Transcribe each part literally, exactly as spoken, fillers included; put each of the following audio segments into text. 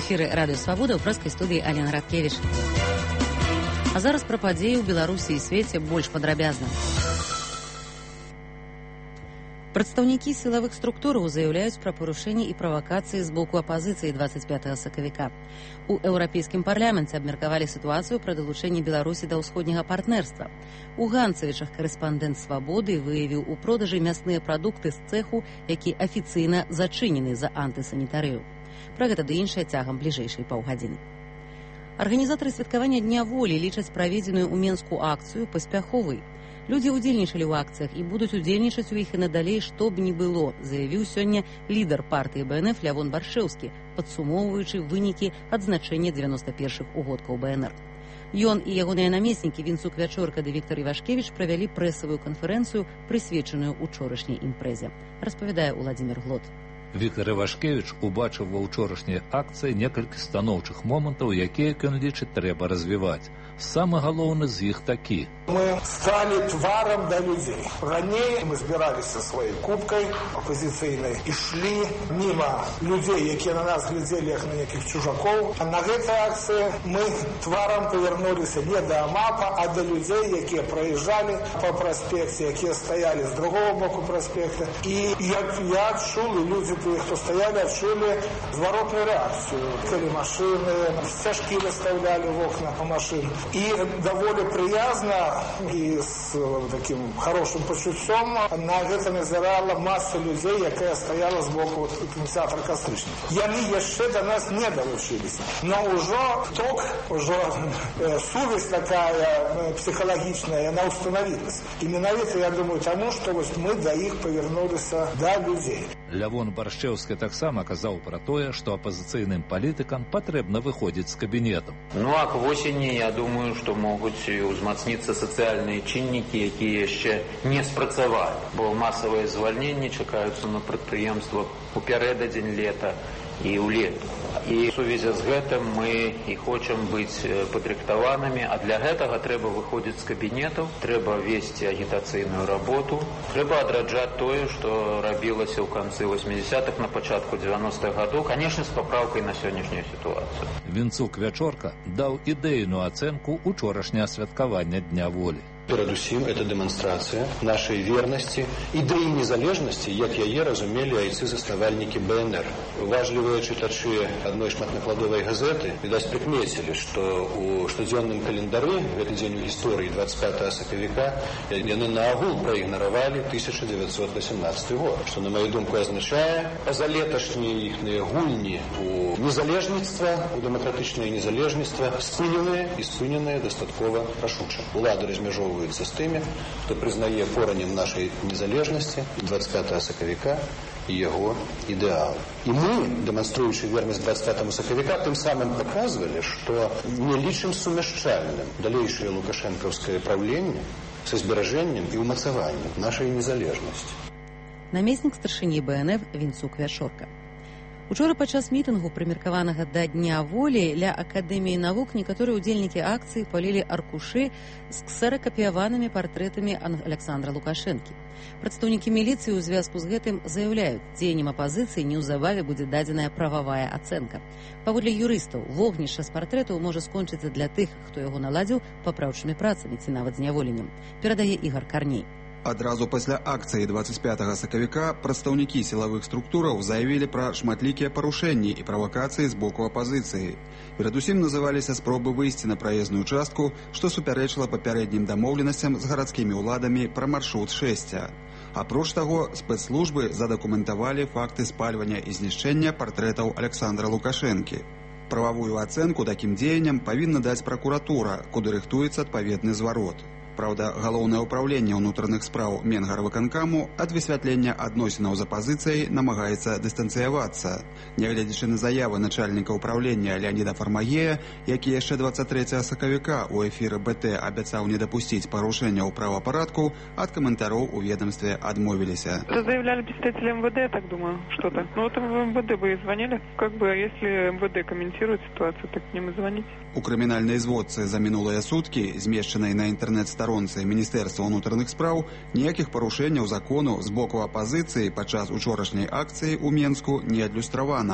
эфіры радыё Свабода, ў прэскай студыі Алена Радкевіч. А зараз пра падзеі ў Беларусі і свеце больш падрабязна. Прадстаўнікі сілавых структураў заяўляюць пра парушэнні і правакацыі з боку апазіцыі дваццаць пятага сакавіка. У еўрапейскім парламенце абмеркавалі сітуацыю пра далучэнне Беларусі да ўсходняга партнерства. У Ганцавічах карэспандэнт Свабоды выявіў у продажы мясныя прадукты з цэху, які афіцыйна зачынены за антысанітарыю. Пра гэта ды іншае цягам бліжэйшай паўгадзіны. Арганізатары святкавання Дня волі лічаць праведзеную ў Менску акцыю паспяховай. Людзі ўдзельнічалі ў акцыях і будуць удзельнічаць у іх і надалей, што б ні было, заявіў сёння лідар партыі Бэ Эн Эф Лявон Баршэўскі, падсумоўваючы вынікі адзначэння дзевяноста першых угодкаў Бэ Эн Эр. Ён і ягоныя намеснікі Вінцук Вячорка ды Віктар Івашкевіч правялі прэсавую канферэнцыю, прысвечаную учорашняй імпрэзе, распавядае Уладзімір Глот. Віктар Івашкевіч убачыў ва ўчорашняй акцыі некалькі станоўчых момантаў, якія, як ён лічыць, трэба развіваць. Самы галоўны з іх такі. Мы стали тваром да людзей. Раней мы збіраліся сваёй кубкай апазіцыйнай і шлі міма людзей, якія на нас глядзелі як на нейкіх чужакоў. А на гэтай акцыі мы тварам павярнуліся не да АМАПа, а да людзей, якія праязджалі па праспекце, якія стаялі з другого боку праспекта. І як я адчул, і людзі тыя, хто стаялі, адчулі зваротную рэакцыю. Калі машыны, сцяжкі выставлялі в окна па машын. І даволі прыязна і з такім хорошым пачуццём на гэта назірала маса людзей, якая стаяла з боку кінотэатра Кастрычніка. Яны яшчэ да нас не далучыліся. Но ўжо ток, ўжо э, сувязь такая псіхалагічная, яна ўстанавілася. І менавіта, я думаю, таму, што вось мы да іх павярнуліся да людзей. Лявон Баршэўскі таксама казаў пра тое, што апазіцыйным палітыкам патрэбна выходзіць з кабінету. Ну а к восені, я думаю, што могуць узмацніцца сацыяльныя чыннікі, якія яшчэ не спрацавалі, бо масавыя звальненні чакаюцца на прадпрыемствах у пярэдадзень лета і ўлетку. І ў сувязі з гэтым мы і хочам быць падрыхтаванымі, а для гэтага трэба выходзіць з кабінетаў, трэба весці агітацыйную работу, трэба адраджаць тое, што рабілася ў канцы восьмідзесятых, на пачатку дзевяностых гадоў, канешне, з папраўкай на сённяшнюю сітуацыю. Вінцук Вячорка даў ідэйную ацэнку учорашняга святкавання Дня волі. Перадусім, это дэманстрацыя нашай вернасці, ідэі незалежнасці, як яе разумелі айцы-заснавальнікі Бэ Эн Эр. Уважлівыя чытачы адной шматнакладовай газеты, відаць, прыкмецілі, што ў штодзённым календары гэты дзень у гісторыі дваццаць пятага сакавіка яны наогул праігнаравалі тысяча дзевяцьсот васямнаццаты год, што, на маю думку, азначае пазалеташнія іхныя гульні у незалежніцтва, у дэмакратычнае незалежніцтва спыненыя і спыненыя дастаткова рашуча. Улады размяжоўваюць з тымі, хто прызнае коранем нашай незалежнасці дваццаць пятага сакавіка і яго ідэал. І мы, дэманструючы вернасць дваццаць пятаму сакавіка, тым самым паказвалі, што не лічым сумяшчальным далейшае лукашэнкаўскае праўленне са зберажэннем і ўмацаваннем нашай незалежнасці. Намеснік старшыні Бэ Эн Эф Вінцук Вячорка. Учора падчас мітынгу, прымеркаванага да Дня волі, ля Акадэміі навук некаторыя ўдзельнікі акцыі палілі аркушы з ксеракапіяванымі партрэтамі Аляксандра Лукашэнкі. Прадстаўнікі міліцыі ў звязку з гэтым заяўляюць, дзеяннем апазіцыі неўзабаве будзе дадзеная прававая ацэнка. Паводле юрыстаў, вогнішча з партрэтаў можа скончыцца для тых, хто яго наладзіў, папраўчымі працамі ці нават зняволеннем, перадае Ігар Карней. Адразу пасля акцыі дваццаць пятага сакавіка прадстаўнікі сілавых структураў заявілі пра шматлікія парушэнні і правакацыі з боку апазіцыі. Перадусім называліся спробы выйсці на праезную частку, што супярэчыла папярэднім дамоўленасцям з гарадскімі ўладамі пра маршрут шэсця. Апроч таго, спецслужбы задакументавалі факты спальвання і знішчэння партрэтаў Аляксандра Лукашэнкі. Прававую ацэнку такім дзеянням павінна даць пракуратура, куды рыхтуецца адпаведны зварот. Праўда, галоўнае ўпраўленне ўнутраных спраў Менгарвыканкаму ад высвятлення адносінаў з апазіцыяй намагаецца дыстанцыявацца. Нягледзячы на заявы начальніка ўпраўлення Леаніда Фармагея, які яшчэ дваццаць трэцяга сакавіка ў эфіры Бэ Тэ абяцаў не дапусціць парушэнняў правапарадку, ад каментароў у ведомстве адмовіліся. Заявляли представители Эм Вэ Дэ, я так думаю, что-то. Ну вот в Эм Вэ Дэ бы и звонили. Как бы, если Эм Вэ Дэ комментирует ситуацию, так к ним и звонить. У крымінальнай зводцы за мінулыя суткі, змешчанай на інтэрнэт-старонцы Міністэрства ўнутраных спраў, ніякіх парушэнняў закону з боку апазіцыі падчас учорашняй акцыі ў Менску не адлюстравана.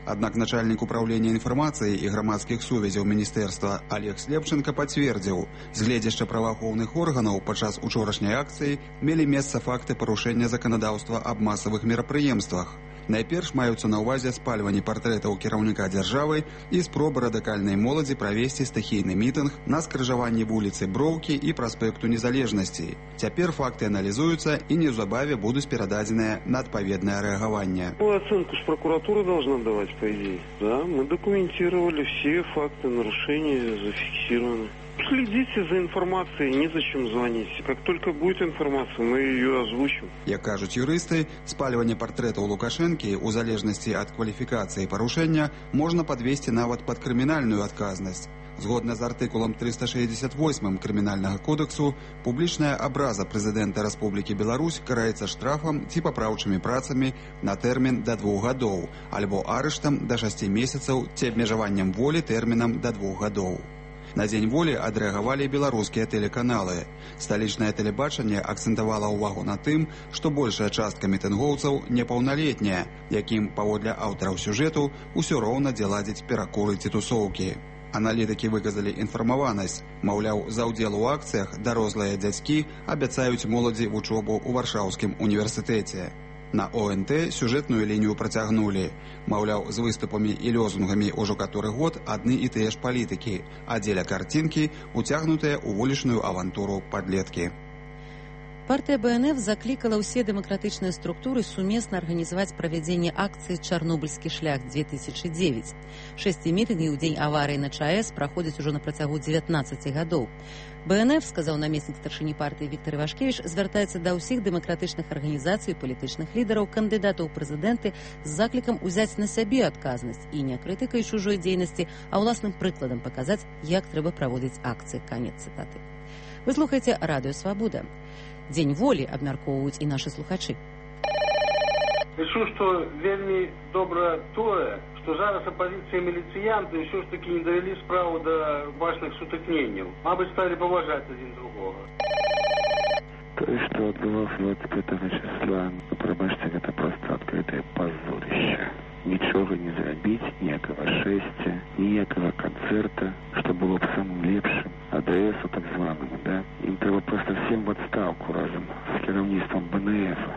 Аднак начальнік управлення інфармацыі і грамадскіх сувязяў міністэрства Олег Слепченко пацвердзіў, з гледзяшча праваахоўных органаў падчас учорашняй акцыі мелі месца факты парушэння заканадаўства аб масавых мерапрыемствах. Найперш маюцца на ўвазе спальванне партрэтаў кіраўніка дзяржавы і спроба радыкальнай моладзі правесці стыхійны мітынг на скрыжаванні вуліцы Броўкі і праспекту Незалежнасці. Цяпер факты аналізуюцца і неўзабаве будуць перададзеныя на адпаведнае рэагаванне. Ну, оценку ж прокуратура должна давать, по идее. Да, мы документировали все факты нарушения, зафиксированы. Следите за информацией, незачем звонить. Как только будет информация, мы ее озвучим. Як кажуць юрысты, спальванне партрэтаў Лукашэнкі у залежнасці ад кваліфікацыі парушэння можна падвесці нават пад крымінальную адказнасць. Згодна з артыкулам трыста шэсцьдзесят восьмым крымінальнага кодексу, публічная абраза прэзідэнта Рэспублікі Беларусь караецца штрафам ці папраўчымі працамі на тэрмін да двух гадоў, альбо арыштам да шасці месяцаў ці абмежаваннем волі тэрмінам да двух гадоў. На дзень волі адрэагавалі беларускія тэлеканалы. Сталічнае тэлебачанне акцэнтавала ўвагу на тым, што большая частка мітынгоўцаў непаўналетняя, якім, паводле аўтараў сюжэту, усё роўна дзе ладзіць перакуры ці тусоўкі. Аналітыкі выказалі інфармаванасць, маўляў, за ўдзел у акцыях дарослыя дзядзькі абяцаюць моладзі вучобу ў Варшаўскім універсітэце. На О Н Т сюжэтную лінію працягнулі. Маўляў, з выступамі і лёзунгамі ўжо каторы год адны і тыя ж палітыкі, а дзеля карцінкі уцягнутыя ў вулічную авантуру падлеткі. Партия Б Н Ф закликала все демократичные структуры суместно организовать проведение акции «Чарнобыльский шлях-две тысячи девять». Шести митинги ў дзень аварии на ЧАЭС проходят уже на протягу девятнадцати годов. Б Н Ф, сказал наместник старшыні партии Виктор Ивашкевич, звертается до всех демократичных организаций и политичных лидеров, кандидатов в президенты с закликом узять на себе отказность и не критикой чужой деятельности, а власным прикладом показать, як треба проводить акции. Конец цитаты. Вы слухаете Радио Свобода. Дзень волі абмяркоўваюць і нашы слухачы. Лічу, што вельмі добра тое, што зараз апазіцыя міліцыянты ўсё ж такі не давялі справу да бачных сутыкненняў. Мабыць, сталі паважаць адзін другога. Тое, што адбылося двадцать пятого числа, прабачце, гэта проста адкрытае пазорыще. Нічога не зрабіць, ніякага шэсця, ніякага канцэрта, што было б самым лепшым, А Д С так званому, да? Ім трэба проста всем в отставку разом з кіраўніцтвом Б Н Ф.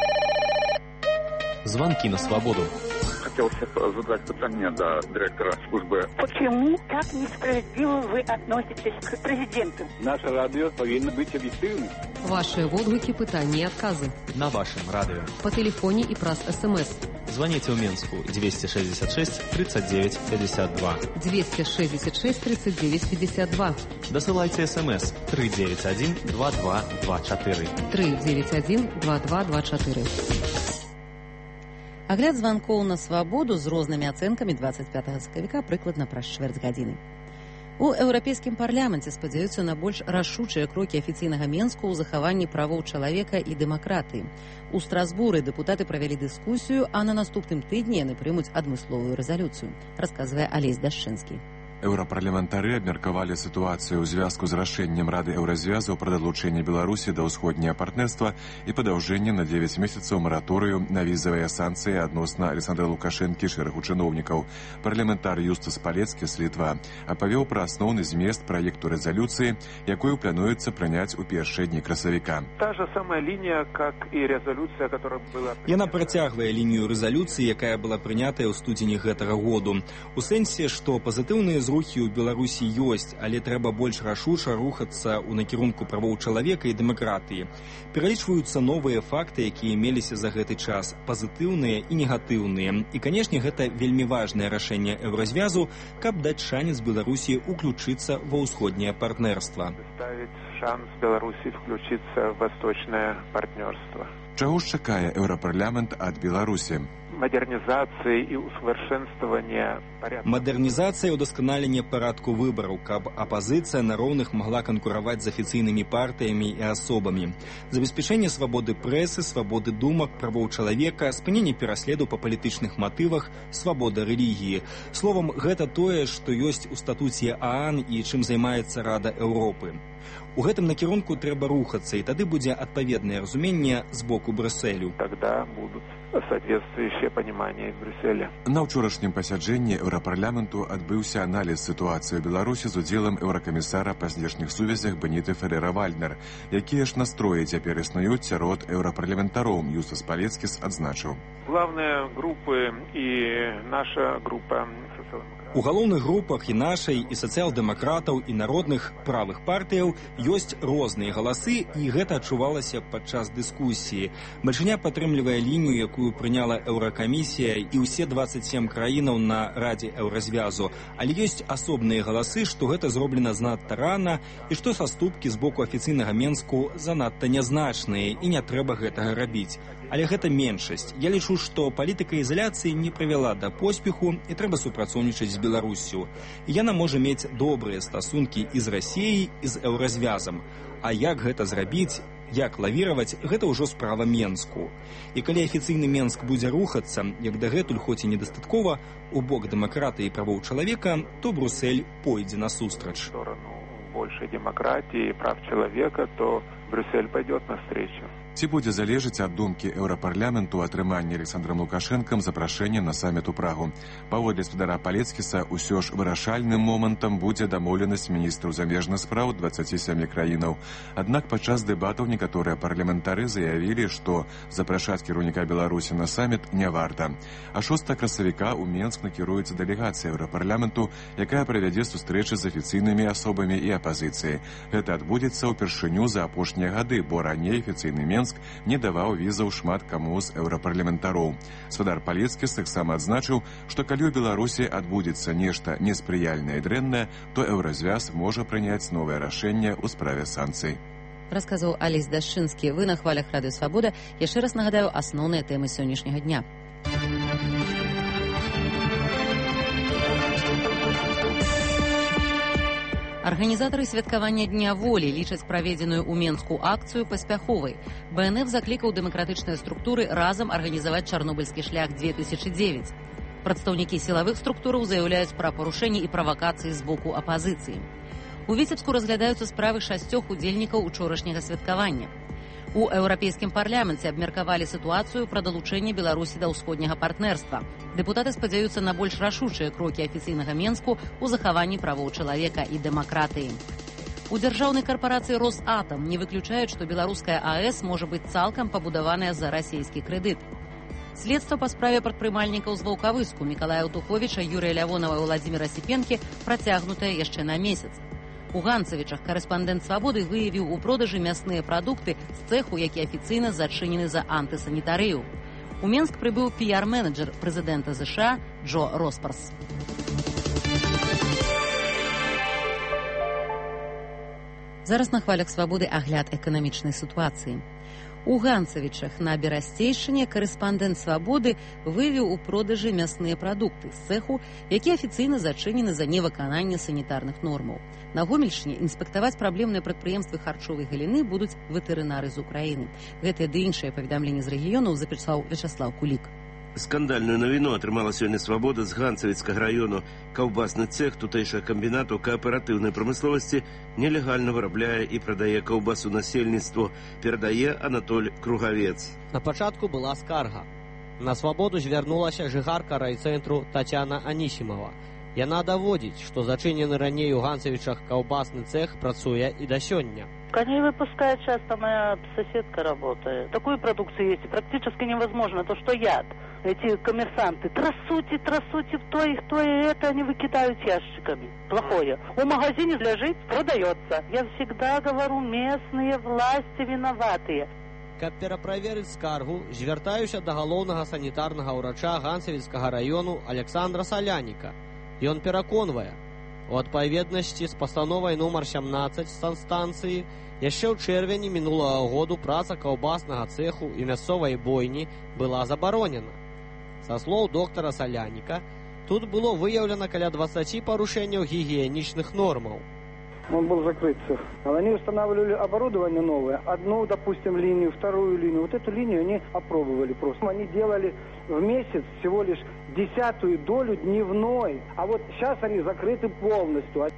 Звонки на свободу. Хотелось задать питание до директора службы. Почему так несправедливо вы относитесь к президенту? Наше радио повинно быть объективным. Ваши отклики, пытания и отказы. На вашем радио. По телефоне и праз СМС. Звоните в Минску двести шестьдесят шесть тридцать девять пятьдесят два. двести шестьдесят шесть тридцать девять пятьдесят два. Досылайте СМС три девять один два два два четыре. три девять один два два два четыре. Агляд званкоў на свабоду з рознымі ацэнкамі двадцать пятага сакавіка прыкладна праз чвэрць гадзіны. У еўрапейскім парламенце спадзяюцца на больш рашучыя крокі афіцыйнага Менску ў захаванні правоў чалавека і дэмакратыі. У Страсбуры дэпутаты правялі дыскусію, а на наступным тыдні яны прымуць адмысловую рэзалюцыю, расказвае Алесь Дашчынскі. Еўрапарламентары абмеркавалі сітуацыю ў звязку з рашэннем Рады Еўразвязу пра далучэнне Беларусі да ўсходняга партнерства і падаўжэнне на дзевяць месяцаў мараторыю на візавыя санкцыі адносна Александра Лукашэнкі і шэрагу чыноўнікаў. Парламентар Юстас Палецкі з Літва апавёў пра асноўны змест праекту рэзалюцыі, якую плануецца прыняць у першыя дні красавіка. Та же самая лінія, як і рэзалюцыя, которая была... Яна працягвае лінію рэзалюцыі, якая была прынятая ў студзені гэтага году. У сэнсе, што пазітыўныя рухі ў Беларусі ёсць, але трэба больш рашуча рухацца ў накірунку правоў чалавека і дэмакратыі. Пералічваюцца новыя факты, якія меліся за гэты час, пазітыўныя і негатыўныя. І, канешне, гэта вельмі важнае рашэнне Еўразвязу, каб даць шанец Беларусі ўключыцца ва ўсходняе партнерства. Ставіць шанс Беларусі включиться в восточное партнерство. Чаго ж чакае Еўрапарламент ад Беларусі? Модернизации и усовершенствования порядка. Модернизация и удосконаление порядку выборов, каб оппозиция на ровных могла конкурировать с официальными партиями и особами. Забеспечение свободы прессы, свободы думок, правов человека, спынение пераследу по политичных мотивах, свобода религии. Словом, гэта тое, что есть у статуте ООН и чем займается Рада Европы. У гэтым накірунку трэба рухацца, і тады будзе адпаведнае разуменне з боку Брюсселю. Тогда будут соответствующее понимание в Брюсселе. На ўчорашнім пасяджэнні Еўрапарламенту адбыўся аналіз сітуацыі ў Беларусі з удзелам еўракамісара па знешніх сувязях Беніты Феррера-Вальднер. Якія ж настроі цяпер існуюць сярод еўрапарламентароў, Юстас Палецкіс адзначыў. Главные группы и наша группа социал-демократов. У галоўных групах і нашай, і сацыял-дэмакратаў, і народных правых партыяў ёсць розныя галасы, і гэта адчувалася падчас дыскусіі. Бальшыня падтрымлівае лінію, якую прыняла еўракамісія і ўсе дваццаць сем краінаў на Радзе Еўразвязу. Але ёсць асобныя галасы, што гэта зроблена занадта рана і што саступкі з боку афіцыйнага Менску занадта нязначныя і не трэба гэтага рабіць. Але гэта меншасць. Я лічу, што палітыка ізаляцыі не прывяла да поспеху і трэба супрацоўнічаць з Беларуссю. Яна можа мець добрыя стасункі і з Расіяй, і з Еўразвязам. А як гэта зрабіць, як лавіраваць, гэта ўжо справа Менску. І калі афіцыйны Менск будзе рухацца, як дагэтуль, хоць і недастаткова, у бок дэмакратыі і правоў чалавека, то Брюссель пойдзе насустрач. В сторону большей демократии и прав человека, то Брюссель пойдет навстречу. Ці будзе залежыць ад думкі еўрапарламенту атрымання Александром Лукашэнкам запрашэння на саміт у Прагу. Паводле спадара Палецкіса, усё ж вырашальным момантам будзе дамоўленасць міністраў замежных спраў дваццаці сямі краінаў. Аднак падчас дэбатаў некаторыя парламентары заявілі, што запрашаць кіраўніка Беларусі на саміт не варта. А шостага красавіка ў Менск накіруецца дэлегацыя еўрапарламенту, якая правядзе сустрэчы з афіцыйнымі асобамі і апазіцыяй. Гэта адбудзецца ўпершыню за апошнія гады, бо раней афіцыйны Менск не даваў візаў шмат каму з еўрапарламентароў. Спадар Палецкіс таксама адзначыў, што калі ў Беларусі адбудзецца нешта неспрыяльнае і дрэннае, то Еўразвяз можа прыняць новае рашэнне ў справе санкцый. Расказваў Алесь Дашчынскі. Вы на хвалях Радыё Свабода. Яшчэ раз нагадаю асноўныя тэмы сённяшняга дня. Арганізатары святкавання Дня волі лічаць праведзеную ў Менску акцыю паспяховай. Бэ Эн Эф заклікаў дэмакратычныя структуры разам арганізаваць чарнобыльскі шлях две тысячи девять. Прадстаўнікі сілавых структураў заяўляюць пра парушэнні і правакацыі з боку апазіцыі. У Віцебску разглядаюцца справы шасцёх удзельнікаў учорашняга святкавання. У еўрапейскім парламенце абмеркавалі сітуацыю пра далучэнне Беларусі да ўсходняга партнерства. Дэпутаты спадзяюцца на больш рашучыя крокі афіцыйнага Менску ў захаванні правоў чалавека і дэмакратыі. У дзяржаўнай карпорацыі «Росатам» не выключаюць, што беларуская А Эс можа быць цалкам пабудаваная за расійскі крэдыт. Следства па справе прадпрымальнікаў з Ваўкавыску Мікалая Утуховіча, Юрыя Лявонава і Владзіміра Сіпенкі працягнутая яшчэ на месяц. У Ганцавічах карэспандэнт «Свабоды» выявіў у продажы мясныя прадукты з цэху, які афіцыйна зачынены за антысанітарыю. У Менск прыбыў піяр-менеджер прэзідэнта ЗША Джо Роспарс. Зараз на хвалях «Свабоды» агляд эканамічнай сітуацыі. У Ганцавічах на Берасцейшчыне карэспандэнт «Свабоды» выявіў у продажы мясныя прадукты з цэху, які афіцыйна зачынены за невыкананне санітарных нормаў. На Гомельшчыне інспектаваць праблемныя прадпрыемствы харчовай галіны будуць ветэрынары з Украіны. Гэтыя ды іншыя паведамленні з рэгіёнаў запісаў Вячаслаў Кулік. Скандальную навіну атрымала сёння «Свабода» з Ганцавіцкага раёну. Каўбасны цэх тутэйшага камбінату кааператыўнай прамысловасці нелегальна вырабляе і прадае каўбасу насельніцтву, перадае Анатоль Кругавец. На пачатку была скарга. На «Свабоду» звярнулася жыхарка райцэнтру Тацяна Анісімова. Яна даводзіць, што зачынены раней у Ганцавічах каўбасны цэх працуе і да сёння. Коней выпускает часто, моя соседка работает. Такой продукции есть практически невозможно, то что яд. Эти коммерсанты трясут и трясут и в то, и в то, и это они выкидают ящиками. Плохое. У магазине лежит, продается. Я всегда говорю, местные власти виноватые. Каб пераправерыць скаргу, звяртаюся да галоўнага санітарнага ўрача Ганцавіцкага раёну Александра Саляніка. Ён пераконвае, у адпаведнасці з пастановай нумар сямнаццаць санстанцыі яшчэ ў чэрвені мінулага году праца каўбаснага цэху і мясцовай бойні была забаронена. Са слоў доктара Саляніка, тут было выяўлена каля дваццаці парушэнняў гігіенічных нормаў. Он был закрыт цех. Они устанавливали оборудование новое. Одну, допустим, линию, вторую линию. Вот эту линию они опробовали просто. Они делали в месяц всего лишь десятую долю дневной. А вот сейчас они закрыты полностью.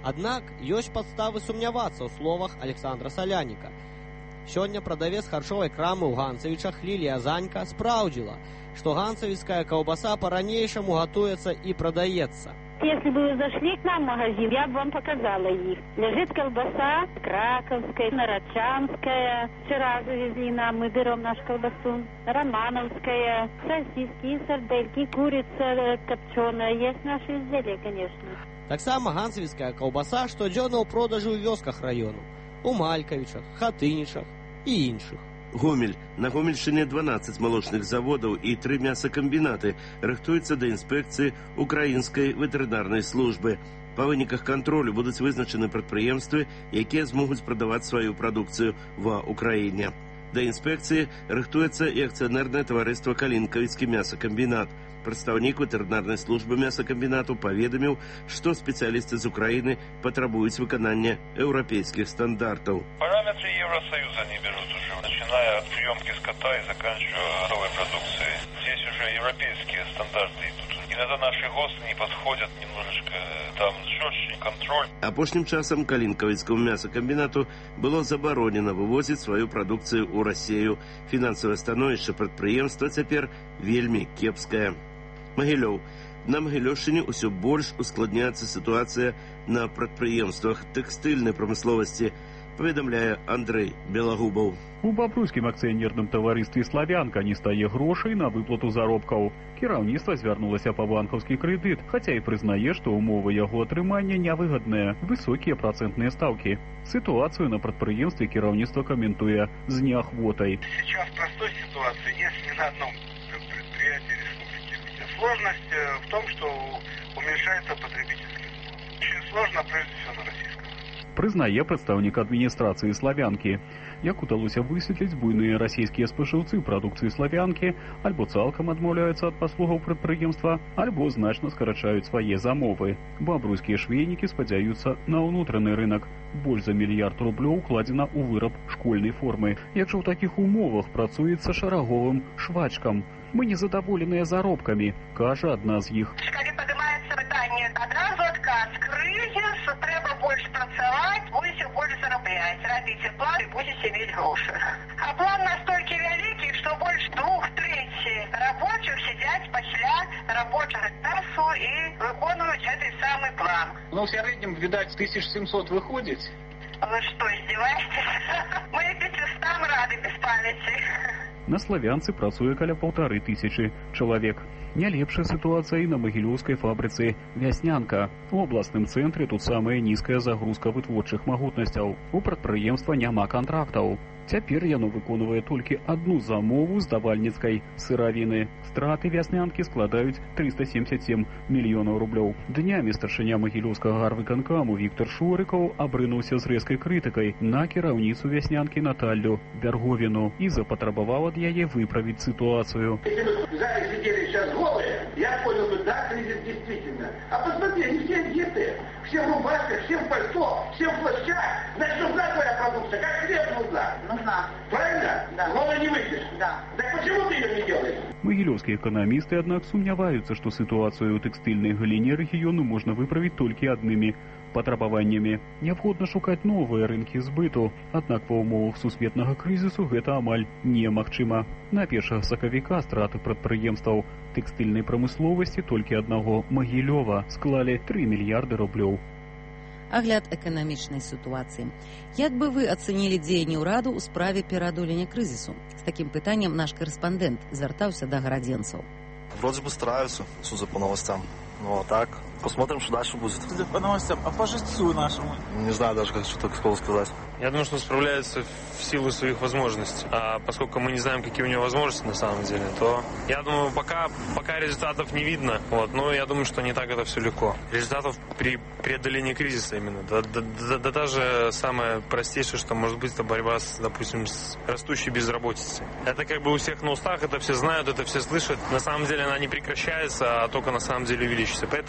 Аднак ёсць падставы сумнявацца ў словах Александра Саляніка. Сёння прадавец харчовай крамы ў Ганцавічах Лілія Занька спраўдзіла, што ганцавіцкая каўбаса па-ранейшаму гатуецца і прадаецца. Если бы вы зашли к нам в магазин, я бы вам показала их. Лежит колбаса краковская, нарочанская. Вчера завезли нам, мы берем нашу колбасу. Романовская, сосиски, сардельки, курица копченая. Есть наши изделия, конечно. Таксама ганцавіцкая каўбаса штодзённа ў продажы ў вёсках раёну. У Малькавічах, Хатынічах і іншых. Гомель. На Гомельшыне дванаццаць малочных заводаў і тры мясакамбінаты рыхтуюцца да інспекцыі украінскай ветэрынарнай службы. Па выніках кантролю будуць вызначаны прадпрыемствы, якія змогуць прадаваць сваю прадукцыю ва ўкраіне. Да інспекцыі рыхтуецца і акцыянернае таварыства «Калінкавіцкі мясакамбінат». Прадстаўнік ветэрынарнай службы мясакамбінату паведаміў, што спецыялісты з Украіны патрабуюць выканання еўрапейскіх стандартаў. Параметры Евросоюза они берут уже, начиная от приемки скота и заканчивая готовой продукцией. Здесь уже европейские стандарты идут. Иногда наши ГОСТы не подходят немножечко, там жестче контроль. Апошнім часам Калінкавіцкаму мясакамбінату было забаронена вывозіць сваю прадукцыю ў Расію. Фінансавае становішча прадпрыемства цяпер вельмі кепскае. Магілёў. На Магілёўшчыне ўсё больш ускладняецца сітуацыя на прадпрыемствах тэкстыльнай прамысловасці, паведамляе Андрэй Белагубаў. У бабруйскім акцыянерным таварыстве «Славянка» не стае грошай на выплату заробкаў. Кіраўніцтва звярнулася па банкаўскі крэдыт, хаця і прызнае, што ўмовы яго атрымання нявыгадныя, высокія працэнтныя стаўкі. Сітуацыю на прадпрыемстве кіраўніцтва каментуе з неахвотай. Сейчас в простой ситуации, если на одном предприятии сложность в том, что уменьшается потребительский спрос. Очень сложно, прежде всего, на российском. Прызнае прадстаўнік адміністрацыі «Славянкі». Як удалося высветліць, буйныя расійскія спажыўцы прадукцыі «Славянкі» альбо цалкам адмаўляюцца ад паслугаў прадпрыемства, альбо значна скарачаюць свае замовы. Бабруйскія швейнікі спадзяюцца на ўнутраны рынак. Больш за мільярд рублёў укладзена ў выраб школьнай формы. Як жа ў такіх умовах працуецца шараговым швачкам? Мы незадаволеныя заробкамі, кажа адна з іх. Калі падымаецца пытанне, адразу адказ. Крызіс, трэба больш працаваць, будзеце больш зарабляць, рабіце план і будзеце мець грошы. А план настолькі вялікі, што больш двух трэці рабочих сядзяць пасля рабочага часу і выконваюць гэты самы план. Ну, в сярэднім, відаць, тысяч семьсот выходзіць. Вы што, издеваетесь? Мы пятистам рады без памяти. На «Славянцы» працуе каля паўтары тысячы чалавек. Не лепшая сітуацыя і на магілёўскай фабрыцы «Вяснянка». У абласным цэнтры тут самая нізкая загрузка вытворчых магутнасцяў. У прадпрыемства няма кантрактаў. Цяпер яно выконвае толькі адну замову з давальніцкай сыравіны. Страты «Вяснянкі» складаюць трыста семьдесят семь мільёнаў рублёў. Днямі старшыня магілёўскага гарвыканкаму Віктор Шорыкаў абрынуўся з рэзкай крытыкай на кіраўніцу «Вяснянкі» Наталью Бярговіну і запатрабаваў ад яе выправіць ситуацию. Если бы в зале сидели сейчас голые, я понял бы, да, кризис действительно. А посмотри, они все одеты, все в рубашках, все в пальто, все в плащах. Значит, нужна твоя продукция, как хлеб нужна. Нужна. Правильно? Да. Голой не выйдешь. Да. Так почему ты ее не делаешь? Магілёўскія эканамісты, аднак, сумняваюцца, што сітуацыю ў тэкстыльнай галіне рэгіёну можна выправіць толькі аднымі патрабаваннямі. Неабходна шукаць новыя рынкі збыту, аднак па ўмовах сусветнага крызісу гэта амаль немагчыма. На першага сакавіка страты прадпрыемстваў тэкстыльнай прамысловасці толькі аднаго Магілёва склалі тры мільярды рублёў. Агляд эканамічнай сітуацыі. Як бы вы ацэнілі дзеянні ўраду ў справе пераадолення крызісу? З такім пытаннем наш корэспандэнт звяртаўся да гарадзенцаў. Вроде бы стараются, судя по новостям. Ну а так, посмотрим, что дальше будет. Судя по новостям, а по жильцу нашему? Не знаю даже, как что такое сказать. Я думаю, что он справляется в силу своих возможностей. А поскольку мы не знаем, какие у него возможности на самом деле, то я думаю, пока, пока результатов не видно. Вот, но я думаю, что не так это все легко. Результатов при преодолении кризиса именно. Да, да, да, да даже самое простейшее, что может быть, это борьба с, допустим, с растущей безработицей. Это как бы у всех на устах, это все знают, это все слышат. На самом деле она не прекращается, а только на самом деле увеличивается. Поэтому хотя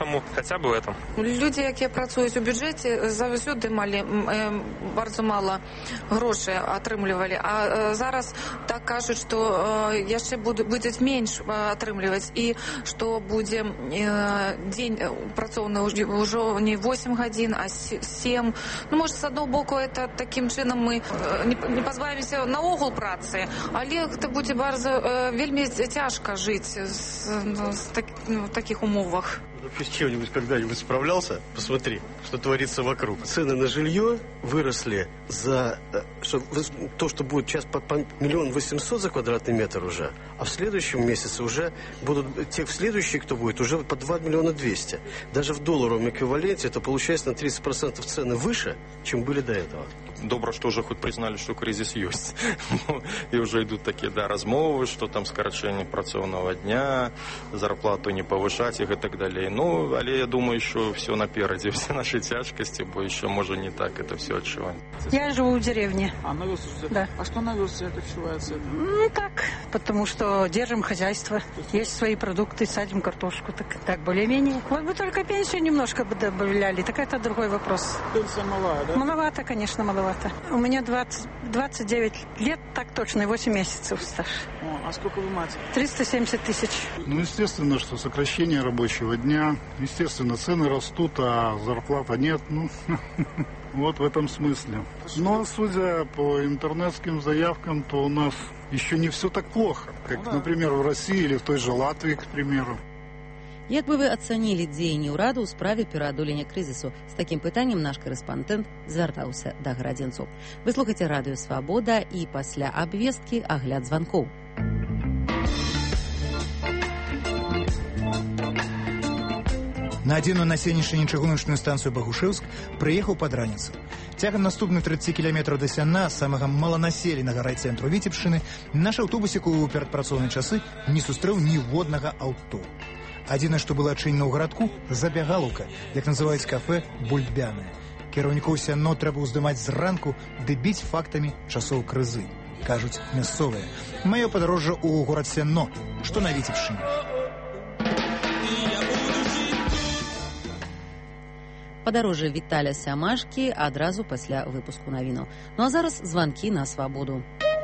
хотя бы в этом. Люди, які працюють у бюджеті, завжди мали дуже мало грошей отримували. А зараз так кажуть, що ще будуть менше отримувати. І що буде день працовний вже не вісім годин, а сім. Ну, може, з одного боку, це таким чином ми не позбавимося наогул праці, але це буде вельми тяжко жити в таких умовах. Ты с чем-нибудь когда-нибудь справлялся? Посмотри, что творится вокруг. Цены на жилье выросли за что, то, что будет сейчас по, по миллион восемьсот за квадратный метр уже, а в следующем месяце уже будут, те в следующий, кто будет, уже по два миллиона двести. Даже в долларовом эквиваленте это получается на тридцать процентов цены выше, чем были до этого. Добре, що вже хоч признали, що кризис є. І вже йдуть такі, да, розмови, що там скорочення працівного дня, зарплату не повишати і так далі. Ну, але я думаю, що все напереді, всі наші тяжкості, бо ще може не так це все відчувати. Я живу в деревне. А на вёсе? Да. А что на вёсе это отчувается? Ну, так, потому что держим хозяйство, есть свои продукты, садим картошку, так, так более-менее. Вот бы только пенсию немножко бы добавляли, так это другой вопрос. Пенсия малая, да? Маловато, конечно, маловато. У меня двадцать, двадцать девять лет, так точно, и восемь месяцев стаж. О, а сколько вы мать? триста семьдесят тысяч. Ну, естественно, что сокращение рабочего дня, естественно, цены растут, а зарплата нет, ну, вот в этом смысле. Но, судя по интернетским заявкам, то у нас еще не все так плохо, как, например, в России или в той же Латвии, к примеру. Як бы вы ацанілі дзеянні ўраду ў справе пераадолення крызісу? З такім пытаннем наш карэспандэнт звяртаўся да гарадзенцаў. Вы слухаце радыё «Свабода» і пасля абвесткі агляд званкоў. На адзіную на сенечную чыгуначную станцыю Багушэўск прыехаў пад раніцу. Цягам наступных тридцати кіламетраў да Сяна, самага маланаселенага райцэнтру Віцебшчыны, наш аўтобусік у перадпрацоўныя часы не сустрэў ніводнага аўто. Адзінае, што было адчынена ў гарадку, забягалаўка, як называюць кафе «Бульбяная». Кіраўнікоў Сяно трэба ўздымаць зранку ды біць фактамі часоў крызы, кажуць мясцовыя. Маё падарожжа ў горад Сяно, што на Віцебшчыне. Падарожжа Віталя Сямашкі адразу пасля выпуску навінаў. Ну а зараз званкі на свабоду.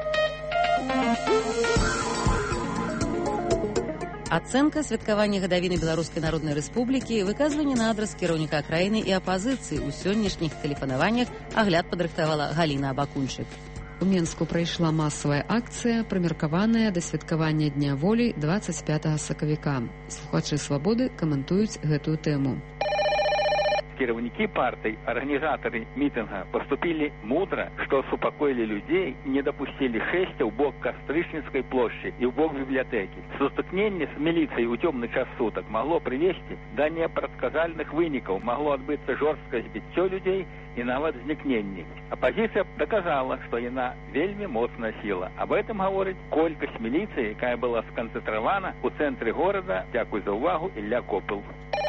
Ацэнка святкавання гадавіны Беларускай Народнай Рэспублікі, выказванне на адрас кіраўніка краіны і апазіцыі ў сённяшніх тэлефанаваннях агляд падрыхтавала Галіна Абакунчык. У Менску прайшла масавая акцыя, прымеркаваная да святкавання Дня волі двадцать пятого сакавіка. Слухачы «Свабоды» каментуюць гэтую тэму. Кіраўнікі партый, арганізатары мітынга поступілі мудра, што супакоілі людзей і не дапусцілі шэсця ў бок Кастрычніцкай плошчы і ў бок бібліятэкі. Сутыкненне з міліцыяй у цёмны час сутак магло прывесці да непрадказальных вынікаў, магло адбыцца жорсткае збіццё людзей і нават знікненні. Апазіцыя даказала, што яна вельмі моцная сіла. Аб этом гаворыць колькасць міліцыі, якая была сканцэнтравана ў цэнтры горада. Дзякуй за ўвагу, Ілля Копыл.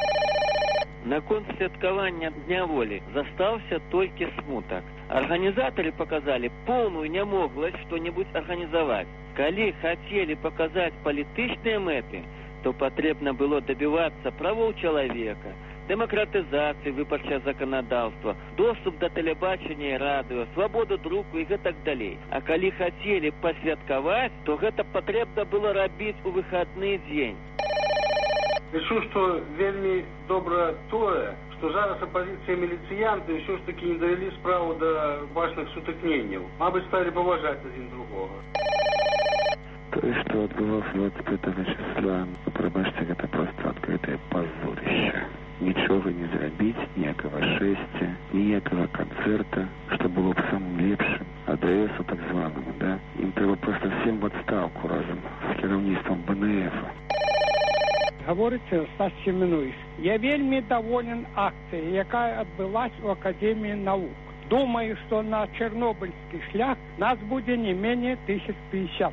Наконт святкавання Дня волі застаўся толькі смутак. Арганізатары паказалі поўную нямогласць што-небудзь арганізаваць. Калі хацелі паказаць палітычныя мэты, то патрэбна было дабівацца правоў чалавека, дэмакратызацыі выбарчага заканадаўства, доступ да тэлебачання і радыё, свабоду друку і гэтак далей. А калі хацелі пасвяткаваць, то гэта патрэбна было рабіць у выхадны дзень. Лічу, што вельмі добра тое, што зараз апазіцыя міліцыянты ўсё ж такі не давялі справу да бачных сутыкненняў. Мабыць, сталі паважаць адзін другога. Тое, што адбылося двадцать пятого числа, прабачце, гэта проста адкрытае пазорышча. Нічога не зрабіць, ніякага шэсця, ніякага канцэрта, што было б самым лепшым, АДСу так званаму, да? Ім трэба проста всем в адстаўку разам з кіраўніцтвам Бэ Эн Эфа. Гаворыць Стас Семенович. Я вельмі даволен акцыяй, якая адбылась у Академіі навук. Думаю, што на чарнобыльскі шлях нас будзе не менее тысяч пятьдесят.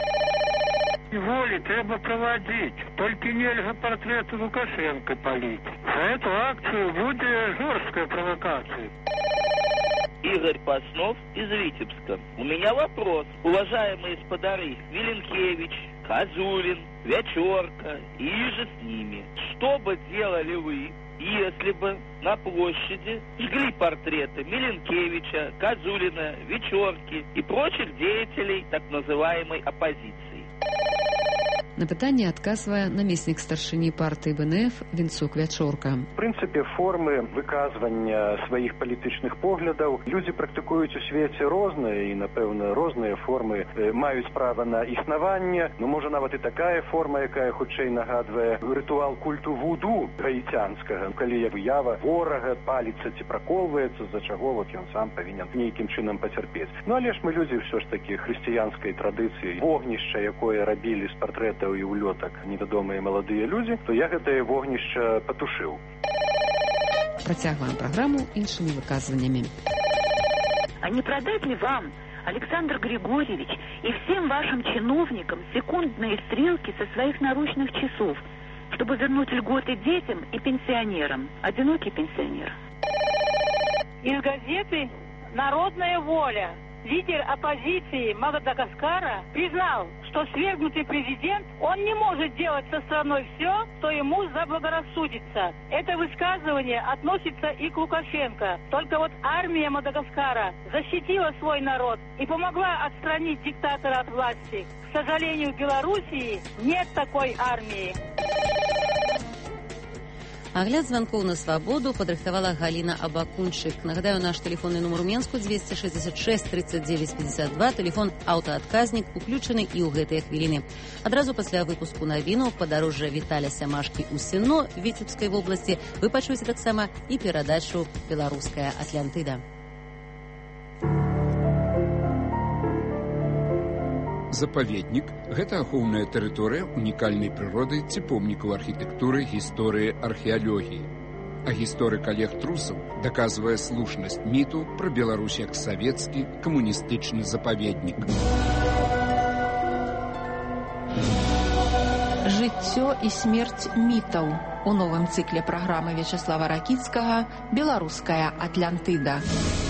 Волі трэба правадзіць, толькі нельга партрэты Лукашенко паліць. За эту акцию будет жесткая провокация. Игорь Паснов из Витебска. У меня вопрос. Уважаемые сподары Виленкевич, Козулин, Вечерка и же с ними. Что бы делали вы, если бы на площади жгли портреты Миленкевича, Козулина, Вечерки и прочих деятелей так называемой оппозиции. На пытанне адказвае намеснік старшыні партыі БНФ Вінцук Вячорка. В прынцыпе, формы выказвання сваіх палітычных поглядаў людзі практыкуюць у свеце розныя і, напэўна, розныя формы маюць права на існаванне. Ну, можа, нават і такая форма, якая хутчэй нагадвае рытуал культу вуду гаіцянскага, калі як выява ворага паліцца ці праколваецца, з-за чаго вот ён сам павінен нейкім чынам пацярпець. Ну, але ж мы людзі ўсё ж такі хрысціянскай традыцыі. Вогнішча, якое рабілі з партрэтаў і улётак невядомыя маладыя людзі, то я гэтае вогнішча патушыў. Працягваем праграму іншымі выказваннямі. А не продать ли вам, Александр Григорьевич, и всем вашим чиновникам секундные стрелки со своих наручных часов, чтобы вернуть льготы детям и пенсионерам? Одинокий пенсионер. Из газеты «Народная воля» лидер оппозиции Мадагаскара признал, что свергнутый президент, он не может делать со страной все, что ему заблагорассудится. Это высказывание относится и к Лукашенко. Только вот армия Мадагаскара защитила свой народ и помогла отстранить диктатора от власти. К сожалению, в Белоруссии нет такой армии. Агляд званкоў на свабоду падрыхтавала Галіна Абакунчык. Нагадаю, наш тэлефонны нумар у Менску дзвесце шэсцьдзесят шэсць тридцать девять пятьдесят два, тэлефон аўтаадказнік уключаны і ў гэтыя хвіліны. Адразу пасля выпуску навіну падарожжа Віталя Сямашкі ў Сено Віцебскай вобласці вы пачуеце таксама і перадачу «Беларуская Атлантыда». Запаведнік – гэта ахоўная тэрыторыя унікальнай прыроды ці помнікаў архітэктуры, гісторыі, археалогіі. А гісторык Олег Трусаў даказвае слушнасць міту пра Беларусь як савецкі камуністычны запаведнік. Жыццё і смерць мітаў у новым цыкле праграмы Вячаслава Ракіцкага «Беларуская Атлантыда».